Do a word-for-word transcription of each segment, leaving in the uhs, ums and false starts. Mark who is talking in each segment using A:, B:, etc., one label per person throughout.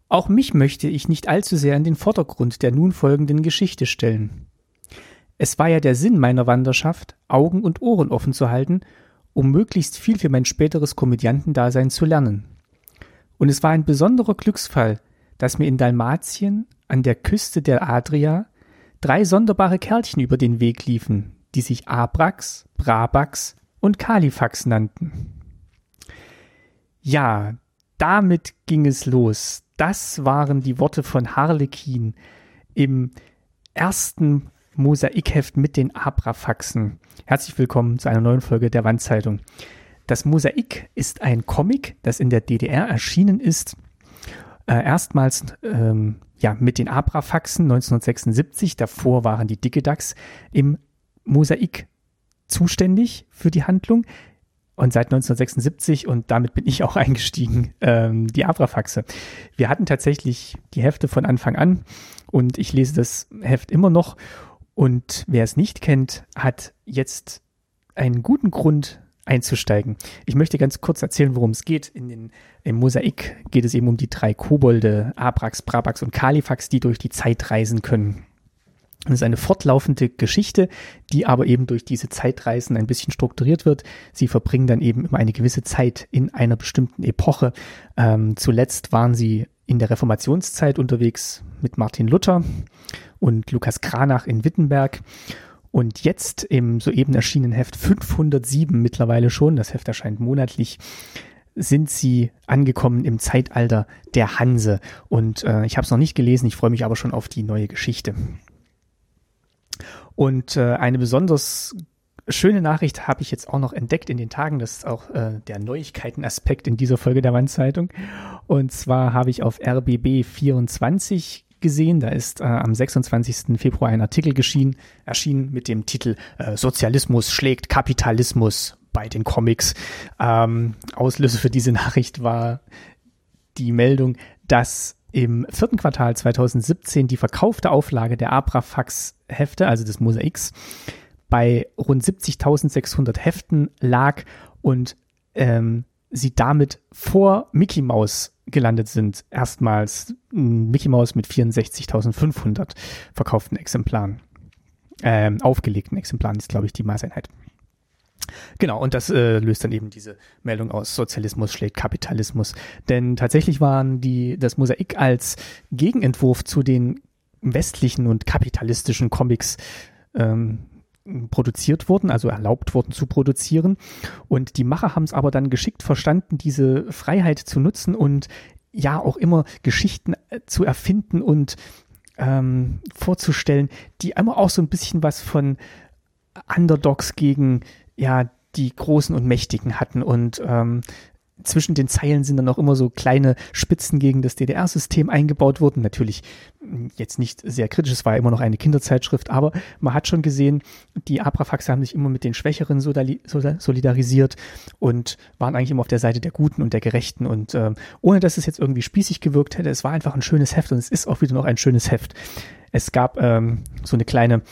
A: Auch mich möchte ich nicht allzu sehr in den Vordergrund der nun folgenden Geschichte stellen. Es war ja der Sinn meiner Wanderschaft, Augen und Ohren offen zu halten, um möglichst viel für mein späteres Komödiantendasein zu lernen. Und es war ein besonderer Glücksfall, dass mir in Dalmatien, an der Küste der Adria, drei sonderbare Kerlchen über den Weg liefen, die sich Abrax, Brabax und Kalifax nannten. Ja, damit ging es los. Das waren die Worte von Harlekin im ersten Mosaikheft mit den Abrafaxen. Herzlich willkommen zu einer neuen Folge der Wandzeitung. Das Mosaik ist ein Comic, das in der D D R erschienen ist. Äh, erstmals ähm, ja, mit den Abrafaxen neunzehnhundertsechsundsiebzig. Davor waren die Dickedax im Mosaik zuständig für die Handlung. Und seit neunzehnhundertsechsundsiebzig, und damit bin ich auch eingestiegen, ähm, die Abrafaxe. Wir hatten tatsächlich die Hefte von Anfang an und ich lese das Heft immer noch. Und wer es nicht kennt, hat jetzt einen guten Grund einzusteigen. Ich möchte ganz kurz erzählen, worum es geht. In den, im Mosaik geht es eben um die drei Kobolde, Abrax, Brabax und Kalifax, die durch die Zeit reisen können. Das ist eine fortlaufende Geschichte, die aber eben durch diese Zeitreisen ein bisschen strukturiert wird. Sie verbringen dann eben immer eine gewisse Zeit in einer bestimmten Epoche. Ähm, zuletzt waren sie in der Reformationszeit unterwegs mit Martin Luther und Lukas Cranach in Wittenberg. Und jetzt im soeben erschienenen Heft fünfhundertsieben mittlerweile schon, das Heft erscheint monatlich, sind sie angekommen im Zeitalter der Hanse. Und äh, ich habe es noch nicht gelesen, ich freue mich aber schon auf die neue Geschichte. Und äh, eine besonders schöne Nachricht habe ich jetzt auch noch entdeckt in den Tagen. Das ist auch äh, der Neuigkeitenaspekt in dieser Folge der Wandzeitung. Und zwar habe ich auf R B B vierundzwanzig gesehen, da ist äh, am sechsundzwanzigsten Februar ein Artikel geschienen, erschienen mit dem Titel äh, Sozialismus schlägt Kapitalismus bei den Comics. Ähm, Auslöser für diese Nachricht war die Meldung, dass im vierten Quartal zweitausendsiebzehn die verkaufte Auflage der Abrafax-Hefte, also des Mosaiks, bei rund siebzigtausendsechshundert Heften lag und ähm, sie damit vor Mickey Mouse gelandet sind. Erstmals Mickey Mouse mit vierundsechzigtausendfünfhundert verkauften Exemplaren. Ähm, aufgelegten Exemplaren ist, glaube ich, die Maßeinheit. Genau, und das äh, löst dann eben diese Meldung aus, Sozialismus schlägt Kapitalismus. Denn tatsächlich waren die, das Mosaik als Gegenentwurf zu den westlichen und kapitalistischen Comics ähm, produziert worden, also erlaubt worden zu produzieren. Und die Macher haben es aber dann geschickt verstanden, diese Freiheit zu nutzen und ja auch immer Geschichten äh, zu erfinden und ähm, vorzustellen, die immer auch so ein bisschen was von Underdogs gegen ja, die Großen und Mächtigen hatten und ähm, zwischen den Zeilen sind dann auch immer so kleine Spitzen gegen das D D R-System eingebaut worden. Natürlich jetzt nicht sehr kritisch, es war immer noch eine Kinderzeitschrift, aber man hat schon gesehen, die Abrafaxe haben sich immer mit den Schwächeren solidarisiert und waren eigentlich immer auf der Seite der Guten und der Gerechten und ähm, ohne, dass es jetzt irgendwie spießig gewirkt hätte, es war einfach ein schönes Heft und es ist auch wieder noch ein schönes Heft. Es gab ähm, so eine kleine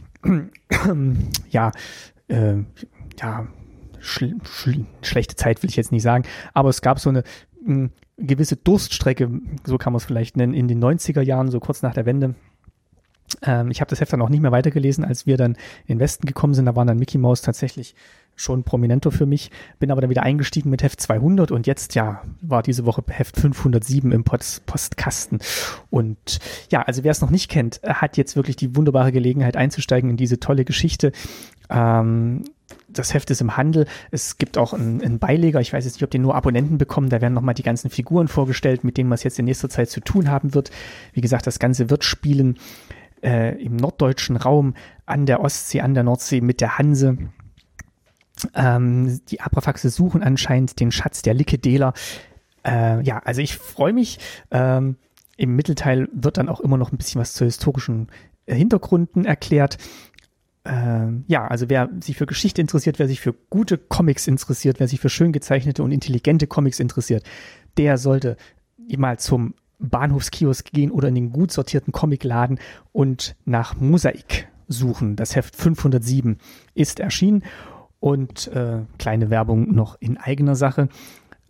A: ja, äh, ja, schl- schl- schlechte Zeit will ich jetzt nicht sagen, aber es gab so eine mh, gewisse Durststrecke, so kann man es vielleicht nennen, in den neunziger Jahren, so kurz nach der Wende. Ähm, ich habe das Heft dann auch nicht mehr weitergelesen, als wir dann in den Westen gekommen sind, da waren dann Mickey Mouse tatsächlich schon prominenter für mich, bin aber dann wieder eingestiegen mit Heft zweihundert und jetzt, ja, war diese Woche Heft fünfhundertsieben im Post- Postkasten und ja, also wer es noch nicht kennt, hat jetzt wirklich die wunderbare Gelegenheit einzusteigen in diese tolle Geschichte. Ähm, das Heft ist im Handel, es gibt auch einen, einen Beileger, ich weiß jetzt nicht, ob den nur Abonnenten bekommen, da werden nochmal die ganzen Figuren vorgestellt, mit denen man es jetzt in nächster Zeit zu tun haben wird. Wie gesagt, das Ganze wird spielen äh, im norddeutschen Raum, an der Ostsee, an der Nordsee mit der Hanse. Ähm, die Abrafaxe suchen anscheinend den Schatz der Lykedeler. Äh, ja, also ich freue mich. Ähm, im Mittelteil wird dann auch immer noch ein bisschen was zu historischen äh, Hintergründen erklärt. Ähm, ja, also wer sich für Geschichte interessiert, wer sich für gute Comics interessiert, wer sich für schön gezeichnete und intelligente Comics interessiert, der sollte mal zum Bahnhofskiosk gehen oder in den gut sortierten Comicladen und nach Mosaik suchen. Das Heft fünfhundertsieben ist erschienen. Und äh, kleine Werbung noch in eigener Sache.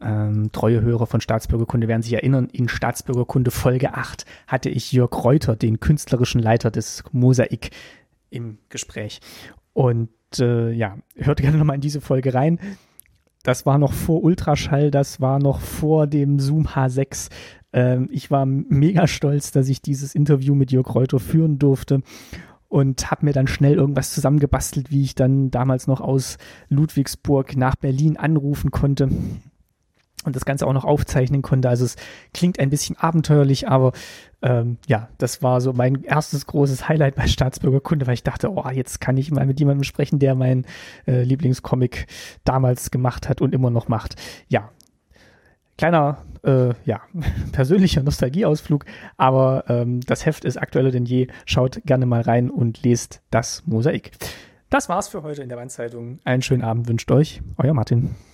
A: Ähm, treue Hörer von Staatsbürgerkunde werden sich erinnern, in Staatsbürgerkunde Folge acht hatte ich Jörg Reuter, den künstlerischen Leiter des Mosaik, im Gespräch. Und äh, ja, hört gerne nochmal in diese Folge rein. Das war noch vor Ultraschall, das war noch vor dem Zoom H sechs. Ähm, ich war mega stolz, dass ich dieses Interview mit Jörg Reuter führen durfte und habe mir dann schnell irgendwas zusammengebastelt, wie ich dann damals noch aus Ludwigsburg nach Berlin anrufen konnte und das Ganze auch noch aufzeichnen konnte. Also es klingt ein bisschen abenteuerlich, aber ähm, ja, das war so mein erstes großes Highlight bei Staatsbürgerkunde, weil ich dachte, oh, jetzt kann ich mal mit jemandem sprechen, der meinen äh, Lieblingscomic damals gemacht hat und immer noch macht. Ja, kleiner, äh, ja, persönlicher Nostalgieausflug, aber ähm, das Heft ist aktueller denn je. Schaut gerne mal rein und lest das Mosaik. Das war's für heute in der Wandzeitung. Einen schönen Abend wünscht euch euer Martin.